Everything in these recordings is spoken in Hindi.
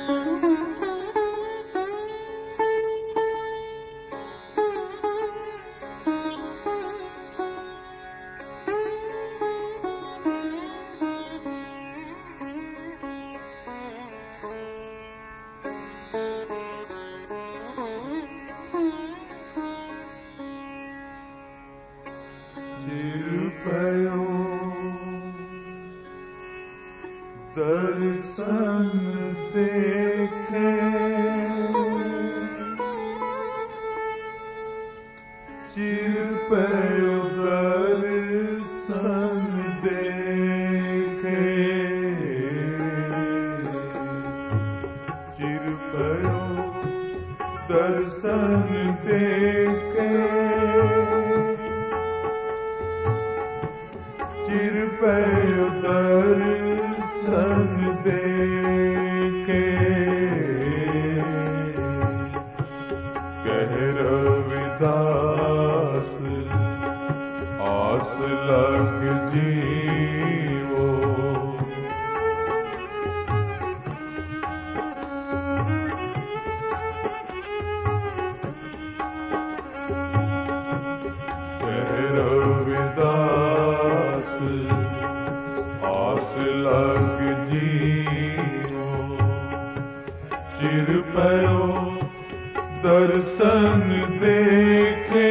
दर्शन देखे चिर पयो दर्शन देखे चिर पयो दर्शन देखे चिर पयो दर्शन देखे कह रविदास आस लग जीवो कह रविदास आस लग जीवो चिर पयो दर्शन देखे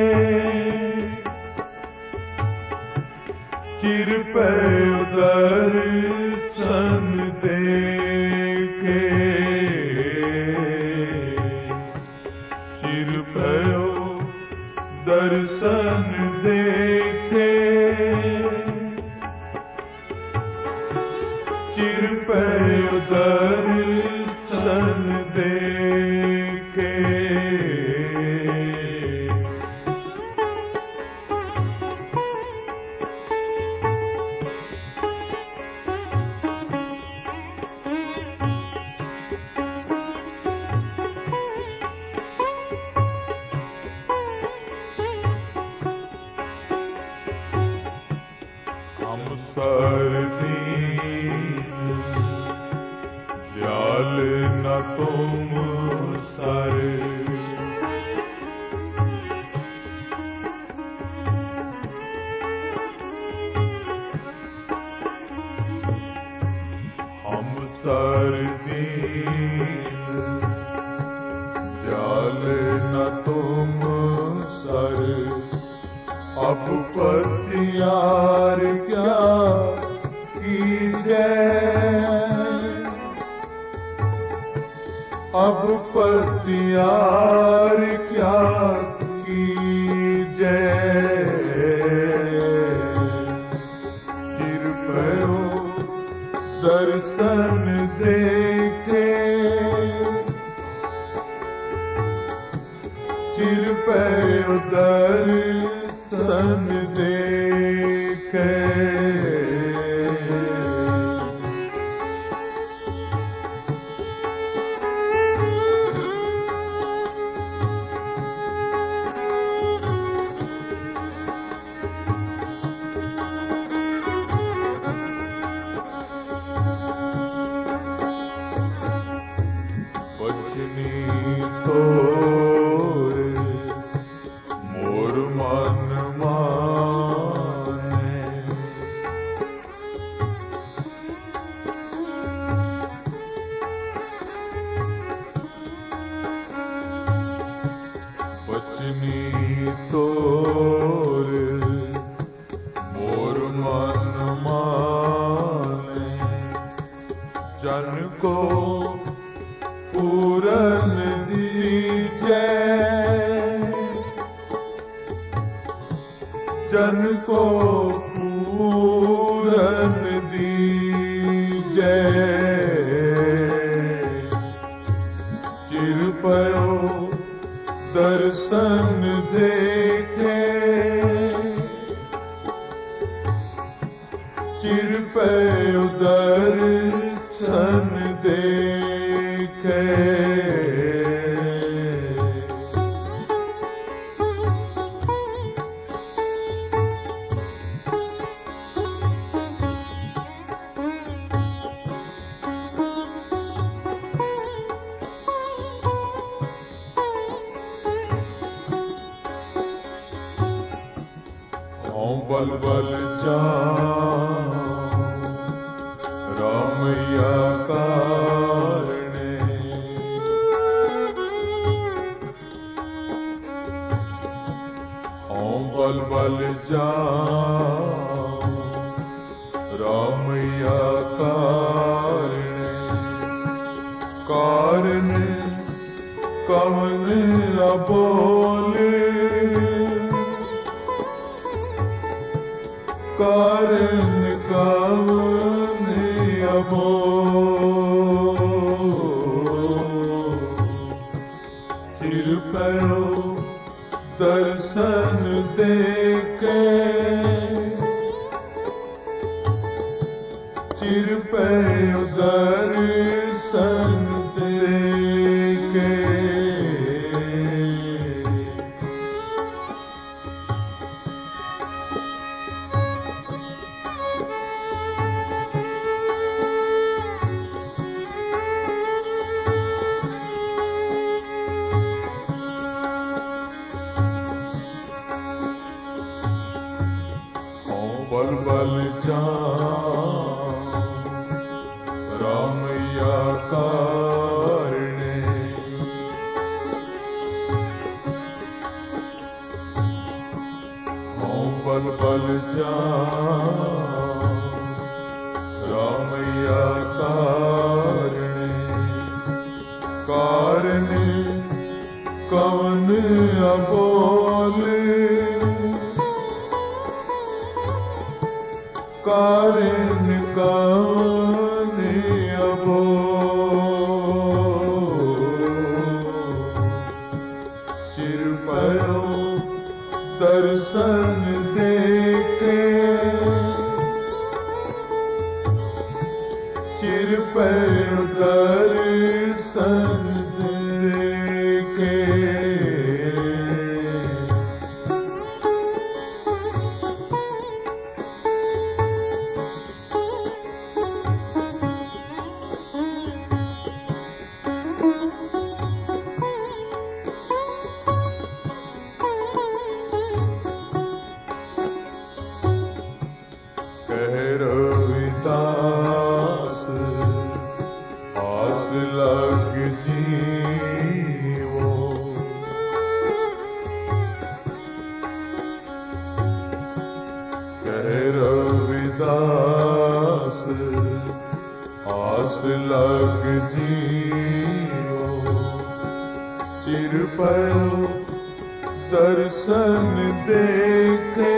चिर पयो दर्शन देखे चिर पयो दर्शन देखे चिर पयो दर्शन देखे हम सरदीन दयाल न तुम सर हम सरदीन दयाल न तुम सर अब पतियार क्या कीजे अब पतियार क्या कीजे चिर पयो दर्शन देखे चिर पयो दर्शन देखे बचनी तोरे मोर मन माने बचनी तोरे मोर मन माने जन को पूरन दीजे जन को पूरन दीजे चिर पयो दर्शन देखे चिर पयो दर्शन देखे बल बल जाऊं रामैया कारणे। हूँ बल बल जाऊं रामैया कारणे। कारण कवन अबोले कारण कवन अबोले। चिर पैरो दर्शन देके चिर पैरो दर्शन देके। बल बल जाऊं रामैया कारणे। हूँ बल बल जाऊं रामैया कारणे। कारण कवन अबोले कारण कवन अबोले। चिर पैरो दर्शन देके चिर पैरो दर्शन देके। कह रविदास आस लग जीवो। कह रविदास आस लग जीवो। चिर पैरो दर्शन देके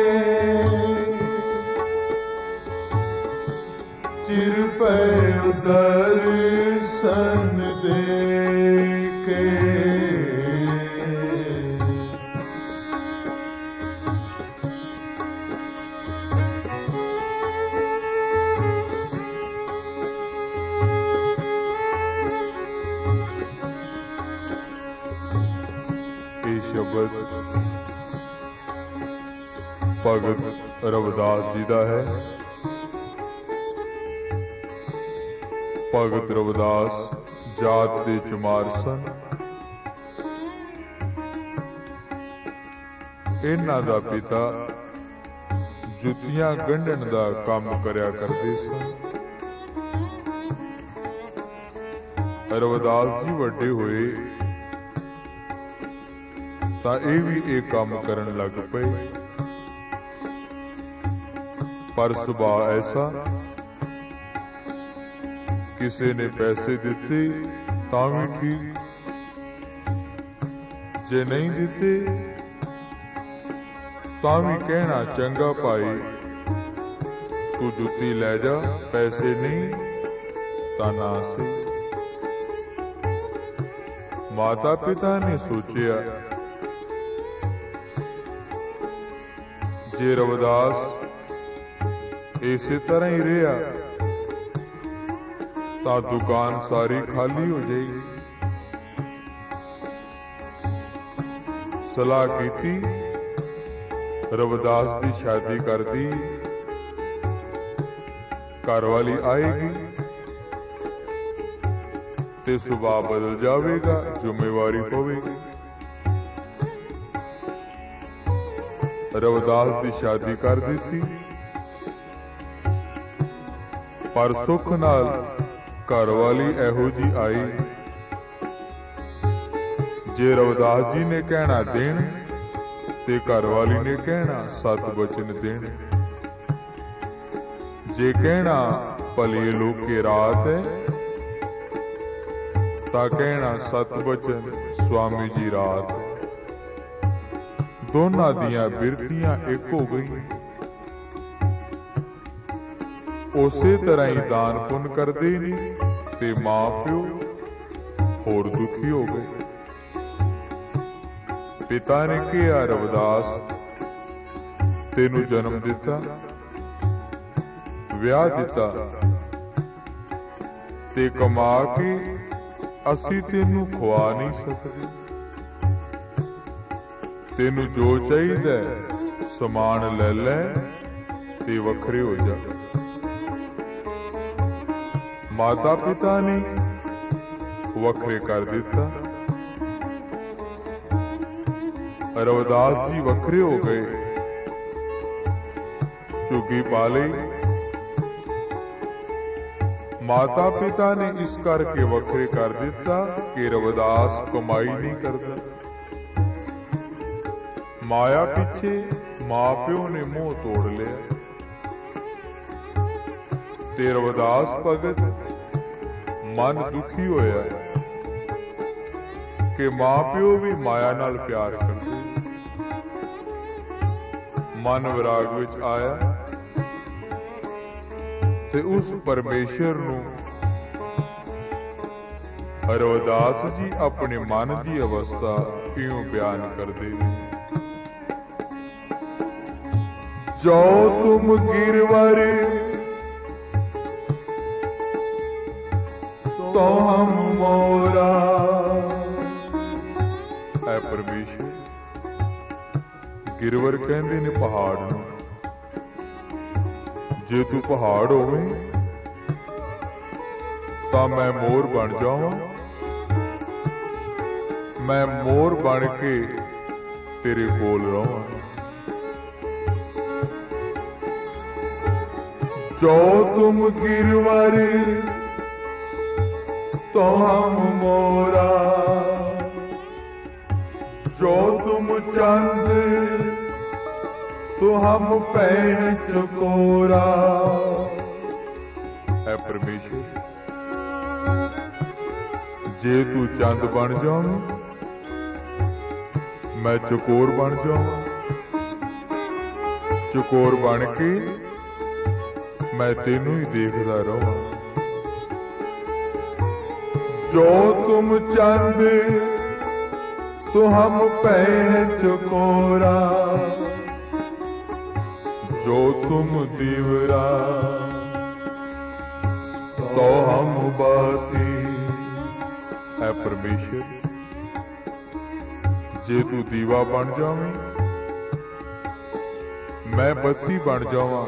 चिर पैरो दर्शन देके। ये शब्द भगत रविदास जी का है। भगत रविदास जात दे चमार सन। इन्हां दा पिता जुत्तियां गंढण दा काम करया करदे सन। रविदास जी वड्डे होए तां इह भी इह काम करन लग पए। पर सुभाव ऐसा किसी ने पैसे दिते तां भी ठीक, जे नहीं दिते तां भी कहना चंगा भाई तू जुत्ती लै जा, पैसे नहीं तां ना सही। माता पिता ने सोचिया जे रविदास इसी तरह ही रहा तां दुकान सारी खाली हो जाएगी। सलाह की रविदास की शादी कर दी, घरवाली आएगी ते सुभाव बदल जाएगा, जिम्मेवारी होगी। रविदास की शादी कर दी, पर सुख नाल घर वाली एहो जी आई, जे रविदास जी ने कहना देन ते घर वाली ने कहना सत वचन देन। जे कहना भले लोके रात है ता कहना सत वचन स्वामी जी रात। दोनों दियां बिरतियां एक हो गई। उसे तरह ही दान पुण्य करते नहीं ते मां प्यो होर दुखी हो गए। पिता ने कहा रविदास तेनू जन्म दिता, विआह दिता ते कमा के असी तेनू खुआ नहीं सकते। तेनू जो चाहिए समान ले लै ते वखरे हो जा। माता पिता ने वखरे कर दिता। रविदास जी वखरे हो गए, चुगी पा ली। माता पिता ने इस करके वखरे कर दिता कि रविदास कमाई नहीं करता। माया पीछे मां प्यो ने मुंह तोड़ लिया ते रविदास भगत मन दुखी होया कि मां प्यो भी माया नाल प्यार करते। मन विराग विच आया ते उस परमेश्वर नूं रविदास जी अपने मन की अवस्था इउं बयान करते। जो तुम गिरवर तो हम मोरा। ऐ परमेश्वर, गिरवर कहंदे ने पहाड़ नूं। जे तू पहाड़ होवे तां मैं मोर बन जावां। मैं मोर बन के तेरे कोल रहां। जो तुम गिरवर तो हम मोरा। जो तुम चंद तो हम पैर चकोरा। ऐ परमेश्वर, जे तू चंद बन जाऊं मैं चकोर बन जाऊं। चकोर बन के मैं तेनू ही देखदा रहां। जो तुम चंद तो हम पैर चकोरा। जो तुम दीवरा तो हम बाती। है परमेश्वर, जे तू दीवा बन जावे मैं बत्ती बन जावां।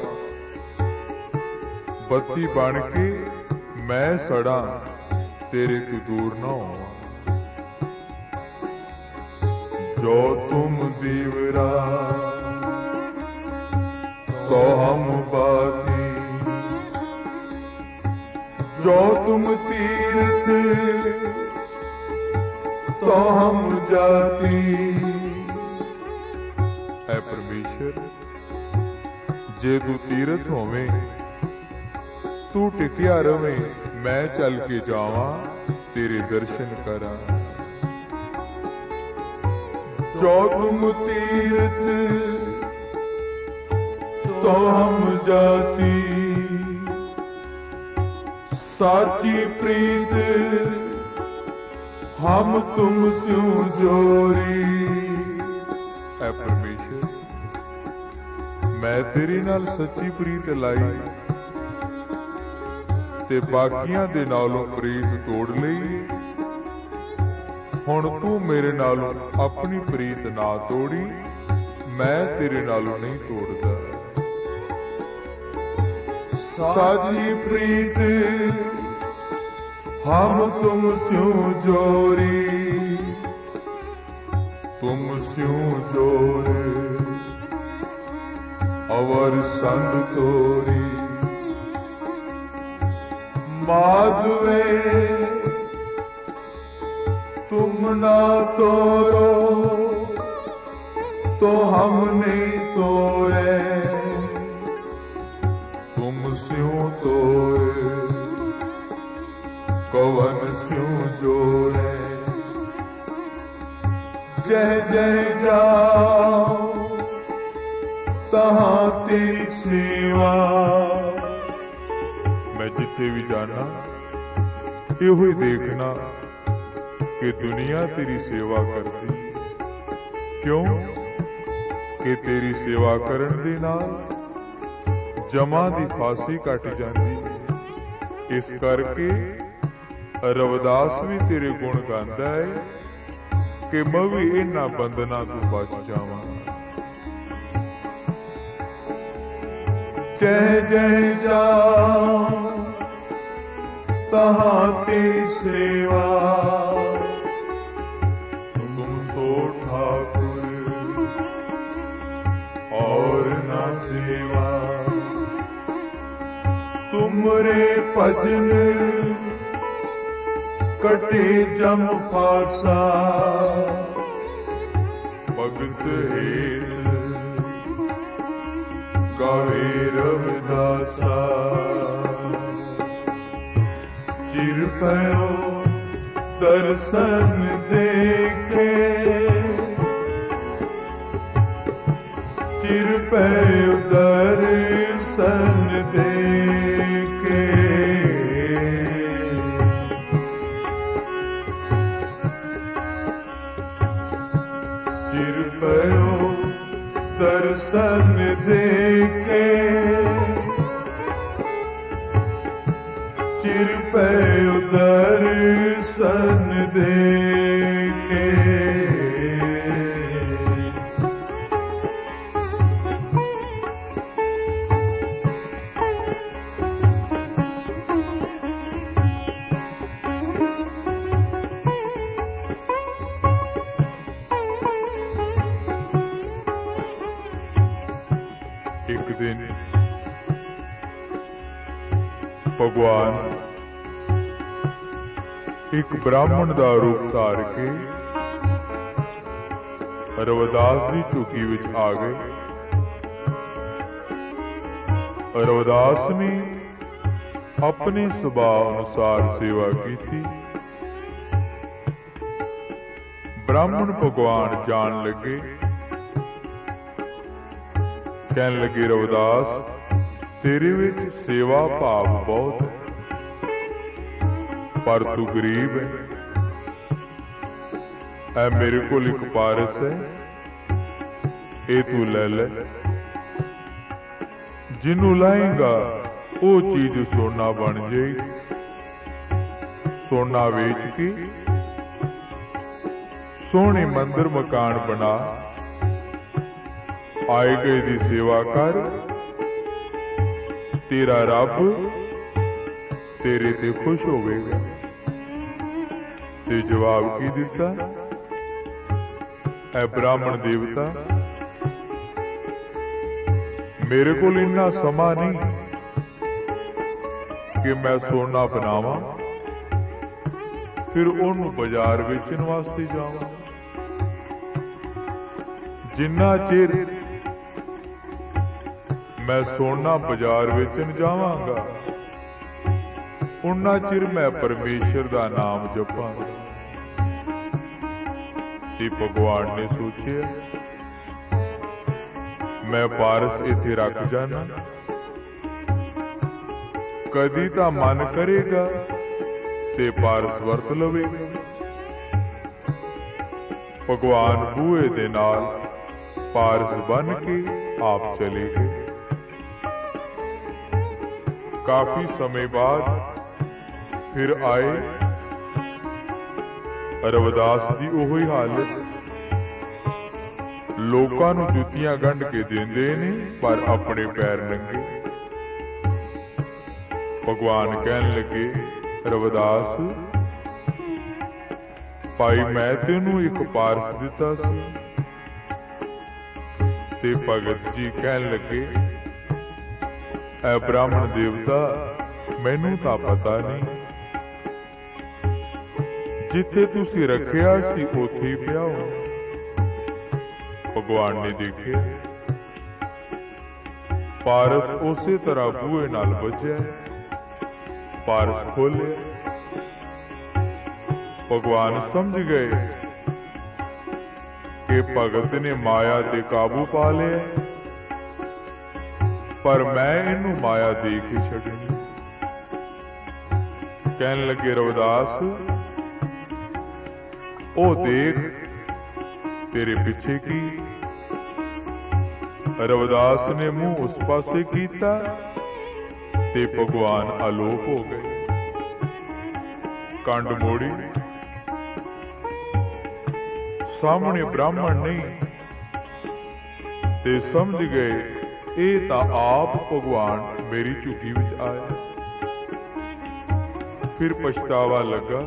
बत्ती बन के मैं सड़ा तेरे तू दूर ना होवां। जो तुम दीवरा तो हम बाती। जो तुम तीर्थ तो हम जाती। ऐ परमेश्वर, जे तू तीर्थ होवे तू टिकिया रवे मैं चल के जावां तेरे दर्शन करा। जो तुम तीर्थ तो हम जाती। साची प्रीत हम तुम स्यों जोरी। ऐ परमेश्वर, मैं तेरे नाल सच्ची प्रीत लाई ते बाकियां दे नालों प्रीत तोड़ लई। हुण तू मेरे नालों अपनी प्रीत ना तोड़ी, मैं तेरे नालों नहीं तोड़दा। साची प्रीत हम तुम स्यों जोरी। तुम स्यों जोर अवर संग तोरी माधवे तुम ना तोरो तो हम नहीं तोरे, तुम स्यों तोरे कवन स्यों जोड़े। जय जय जाओ तहां तेरी सेवा। मैं जिथे भी जाना यो ही देखना कि दुनिया तेरी सेवा करती, क्यों कि तेरी सेवा करन दे नाल जमा दी फांसी कट जाती। इस करके रविदास भी तेरे गुण गांदा है कि मैं भी इन्हां बंधना तो बच जावां। जय जय जाओ तहां तेरी सेवा, तुम सो ठाकुर और न सेवा। तुमरे भजन कटे जम फासा, भगत हेत गावे रविदासा। चिर पयो दर्शन देखे, चिर पयो दर्शन देखे। चिर पयो दर्शन देखे, चिर पयो दर्शन देखे। एक दिन भगवान एक ब्राह्मण दा रूप धार के रविदास दी झुग्गी विच आ गए। रविदास ने अपने सुभाव अनुसार सेवा की थी। ब्राह्मण भगवान जान लगे, कहन लगे रविदास तेरे विच सेवा भाव बहुत है, पर तू गरीब है। ऐ मेरे को एक पारस है, ये तू ले ले। जिन्नू लाएगा वो चीज सोना बन जाएगी। सोना वेच के सोहने मंदिर मकान बना, आए गए दी सेवा कर, तेरा रब तेरे ते खुश होवेगा। ते जवाब की दिता, ऐ ब्राह्मण देवता मेरे को इन्ना समा नहीं कि मैं सोना बनावा फिर ओनू बाजार बेचण वास्ते जावां। जिन्ना चिर मैं सोना बाजार बेचण जावांगा उन्ना चिर मैं परमेश्वर दा नाम जपांगा। ते भगवान ने सोचिया मैं पारस इथे रख जाना, कदी तां मन करेगा ते पारस वरत लवेगा। भगवान बूहे दे नाल पारस बन के आप चले गए। काफी समय बाद फिर आए, रविदास दी ओही हालत, लोकां नूं जुत्तियां गंढ के देंदे ने पर अपने पैर नंगे। भगवान कहन लगे रविदास भाई मैं तेनू एक पारस दिता सी। ते भगत जी कहन लगे ਐ ਬ੍ਰਾਹਮਣ ਦੇਵਤਾ ਮੈਨੂੰ ਤਾਂ ਪਤਾ ਨਹੀਂ, ਜਿੱਥੇ ਤੁਸੀਂ ਰੱਖਿਆ ਸੀ ਉੱਥੇ ਹੀ ਪਿਆ ਹੋ। ਭਗਵਾਨ ਨੇ ਦੇਖਿਆ ਪਾਰਸ ਉਸੇ ਤਰ੍ਹਾਂ ਬੂਹੇ ਨਾਲ ਵੱਜਿਆ, ਪਾਰਸ ਖੋਲਿਆ। ਭਗਵਾਨ ਸਮਝ ਗਏ ਕਿ ਭਗਤ ਨੇ ਮਾਇਆ ਤੇ ਕਾਬੂ ਪਾ ਲਿਆ, ਪਰ ਮੈਂ ਇਹਨੂੰ ਮਾਇਆ ਦੇ ਕੇ ਛੱਡਣੀ। ਕਹਿਣ ਲੱਗੇ ਰਵਿਦਾਸ, ਉਹ ਦੇਖ ਤੇਰੇ ਪਿੱਛੇ ਕੀ। ਰਵਿਦਾਸ ਨੇ ਮੂੰਹ ਉਸ ਪਾਸੇ ਕੀਤਾ ਤੇ ਭਗਵਾਨ ਆਲੋਪ ਹੋ ਗਏ। ਕੰਡ ਮੋੜੀ, ਸਾਹਮਣੇ ਬ੍ਰਾਹਮਣ ਨਹੀਂ ਤੇ ਸਮਝ ਗਏ ਇਹ ਤਾਂ ਆਪ ਭਗਵਾਨ ਮੇਰੀ ਝੁੱਗੀ ਵਿੱਚ ਆਇਆ। ਫਿਰ ਪਛਤਾਵਾ ਲੱਗਾ,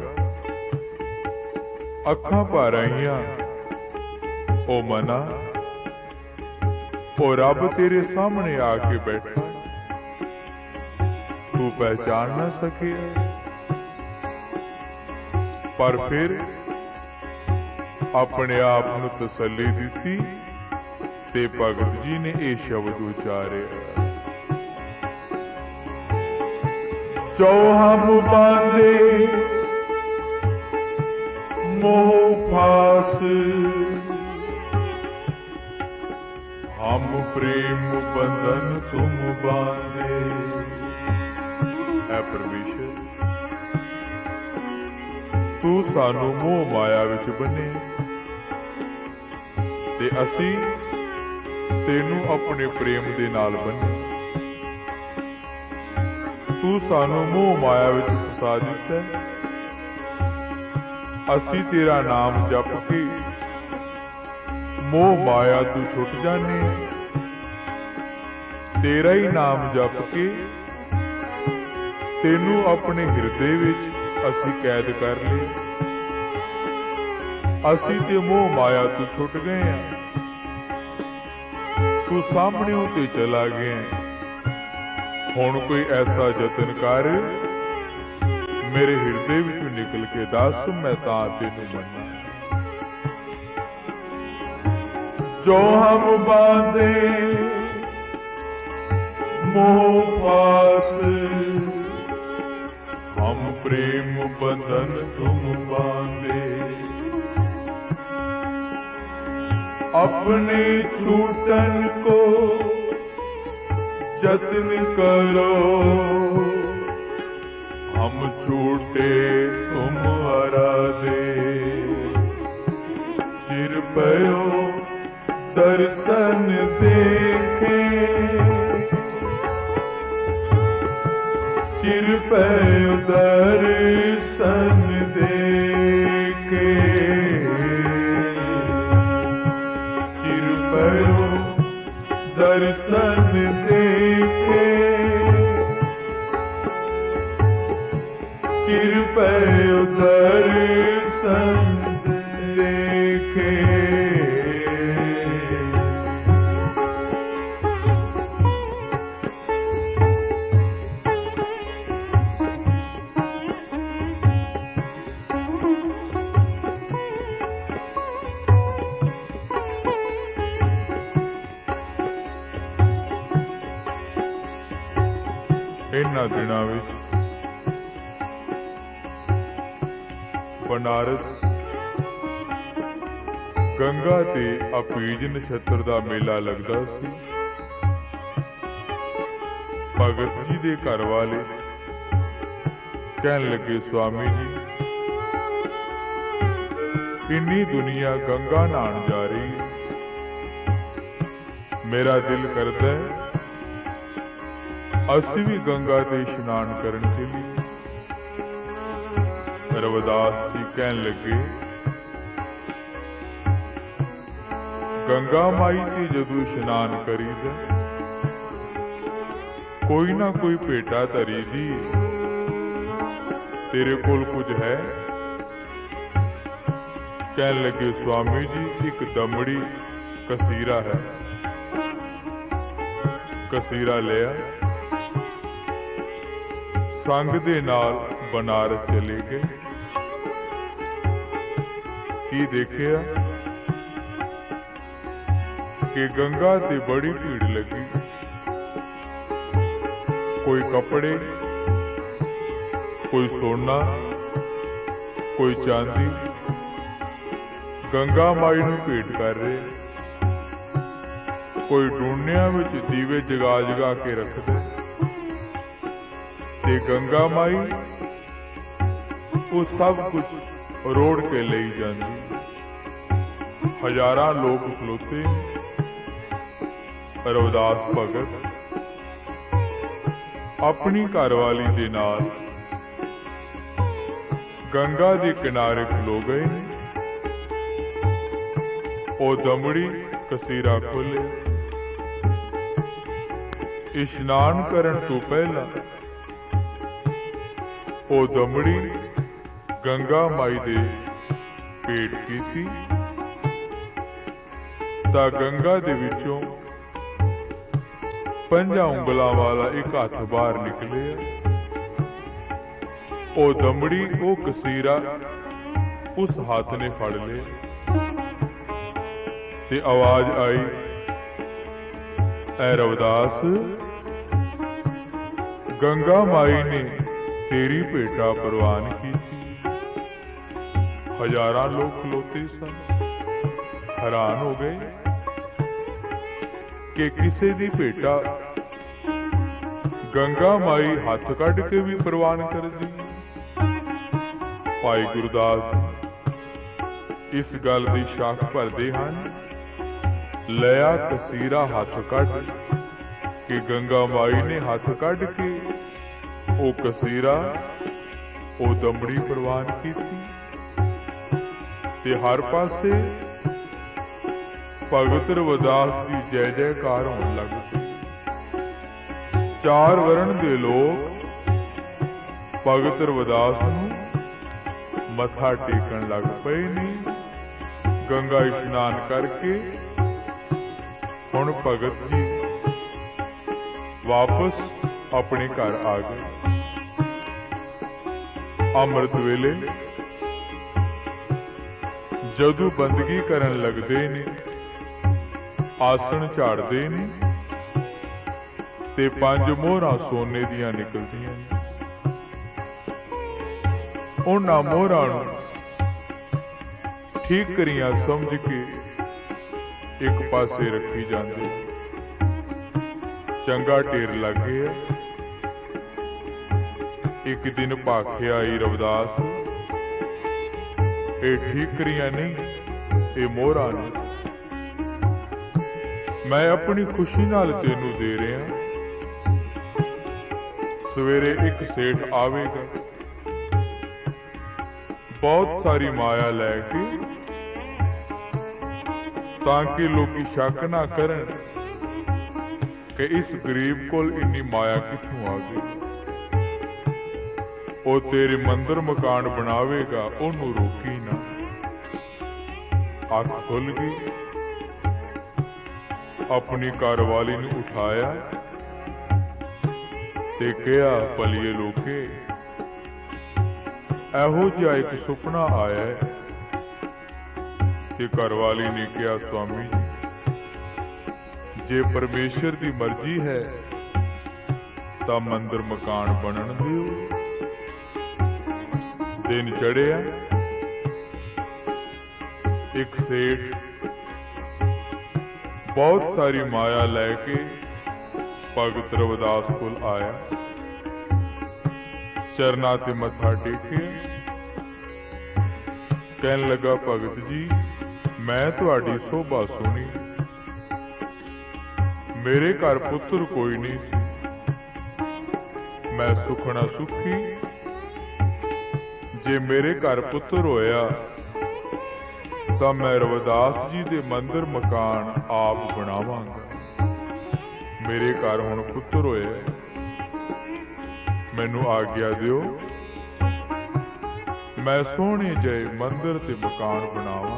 ਅੱਖਾਂ ਭਰ ਆਈਆਂ। ਉਹ ਮਨਾ, ਉਹ ਰੱਬ ਤੇਰੇ ਸਾਹਮਣੇ ਆ ਕੇ ਬੈਠਾ, ਤੂੰ ਪਹਿਚਾਨ ਨਾ ਸਕਿਆ। ਪਰ ਫਿਰ ਆਪਣੇ ਆਪ ਨੂੰ ਤਸੱਲੀ ਦਿੱਤੀ ਤੇ ਭਗਤ ਜੀ ਨੇ ਇਹ ਸ਼ਬਦ ਉਚਾਰਿਆ, ਜੋ ਹਮ ਬਾਂਧੇ मोह फास, हम प्रेम बंधन तुम बांधे। ऐ परमेश्वर, तू सानू मोह माया विच बने ते असी तेनू अपने प्रेम दे नाल बने। तू सानू मोह माया विच फसा दिता, असी तेरा नाम जप के मोह माया तू छुट जाने। तेरा ही नाम जप के तेनू अपने हिरदे विच असी कैद कर ले। असी ते मोह माया तू छुट गए हैं, तू सामने होते चला गया। हुण कोई ऐसा जतन कर मेरे हिरदे विचों निकल के दस, मैं तां तेनू मन्ना। जो हम बांधे मोह पास, हम प्रेम बंधन तुम बांधे। अपने छूटन को जतन करो, हम छूटे तुम हरा दे। चिर पयो दर्शन देखे, चिर पयो दर्शन देखे। चिर पयो दर्शन देखे, चिर पयो दर्शन देखे। इन्हां दिनां विच बनारस गंगा ते अपीज नक्षत्र दा मेला लगदा सी। भगत जी दे घर वाले कहन लगे, स्वामी जी इन्नी दुनिया गंगा नहान जा रही, मेरा दिल करदा है असी भी गंगा ते इशनान करन चलीए। रविदास जी कहन लगे, गंगा माई ते जदों इशनान करीदा कोई ना कोई भेटा धरी दी, तेरे कोल कुछ है? कहन लगे, स्वामी जी एक दमड़ी कसीरा है। कसीरा लिया संग दे नाल बनारस चले गए। की देखिया कि गंगा ते बड़ी भीड़ लगी। कोई कपड़े, कोई सोना, कोई चांदी गंगा माई नूं भेंट कर रहे। कोई डूनिया विच दीवे जगा जगा के रखदे ते गंगा माई वो सब कुछ रोड़ के लई जांदी। हजारां लोग खलोते। रविदास भगत अपनी घरवाली दे नाल गंगा दे किनारे खलो गए। ओ दमड़ी कसीरा खोले। इशनान करन तो पहला ओ दमड़ी गंगा माई दे पेट कीती तां गंगा दे विचों 5 ਉਂਗਲਾਂ वाला एक हथ बाहर निकले। ओ दमड़ी ओ कसीरा उस हाथ ने फड़ ले ते आवाज आई, ऐ रविदास, गंगा माई ने तेरी भेटा प्रवान की थी। हजारां लोग खलोते सन, हैरान हो गए कि किसे दी भेटा गंगा माई हथ कढ़ के भी प्रवान कर दी। भाई गुरदास इस गल की शाख भरते हैं। लिया कसीरा हथ कढ़ कि गंगा माई ने हथ कढ़ के ओ कसीरा ओ दमड़ी प्रवान की थी। ते हर पासे भगत रविदास की जय जयकार होने लग पई। 4 वरण दे लोग भगत रविदास नूं मथा टेकन लग पे ने। गंगा इशनान करके हुण भगत जी वापस अपने घर आ गए। अमृत वेले जदों बंदगी करन लगदे ने, आसन झाड़दे ने ते 5 मोहरां सोने दियां निकलदियां ने। उन्हां मोहरां नूं ठीकरियां समझ के एक पासे रखी जाती। चंगा ढेर लग गया। एक दिन भाखे आई रविदास, ये ठीकरियां नहीं, ये मोहरां ने। मैं अपनी खुशी नाल तेनू दे रहा। सवेरे एक सेठ आवेगा, बहुत सारी माया लैके, ताकि लोग शक ना करन कि इस गरीब कोल इन्नी माया कित्थों आ गई। ओ तेरे मंदिर मकान बनावेगा, ओनू रोकी ना। अख खुल गई। अपनी घरवाली नूं उठाया ते कहा, भलिए लोके, एहो जिहा एक सुपना आया है। ते घरवाली ने कहा, स्वामी जे परमेश्वर की मर्जी है तां मंदिर मकान बनन दिओ। दिन चढ़िया। एक सेठ बहुत सारी माया लैके भगत रविदास कोल आया। चरना ते मत्था टेके कहन लगा, भगत जी, मैं तुहाडी शोभा सुनी। मेरे घर पुत्र कोई नहीं सी। मैं सुखना सुखी। जे मेरे घर पुत्र होया तां मैं रविदास जी दे मंदिर मकान आप बनावांगा। मेरे घर हुण पुत्र होया, मैनू आग्या दिओ, मैं सोहणे जहे मंदिर ते मकान बनावां।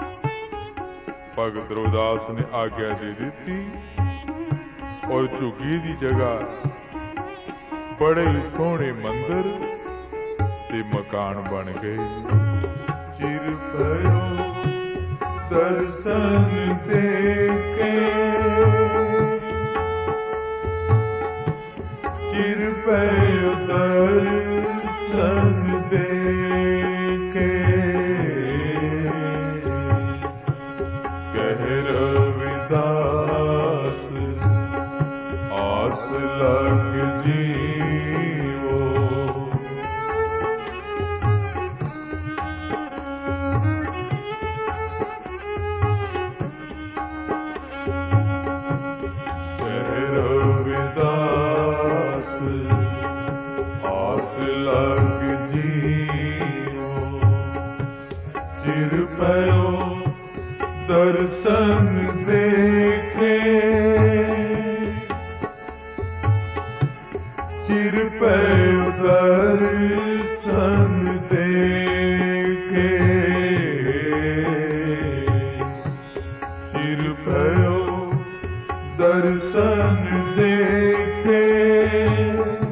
भगत रविदास ने आग्या दे दी और झुग्गी की जगह बड़े ही सोहने मंदिर ते मकान बन गए। चिर भयो दर्शन देके, चिर भयो दर्शन देके, कह रविदास आस लग जीवो। कह रविदास आस लग जीवो, चिर भयो दर्शन देखे, चिर भयो दर्शन देखे, चिर भयो दर्शन देखे।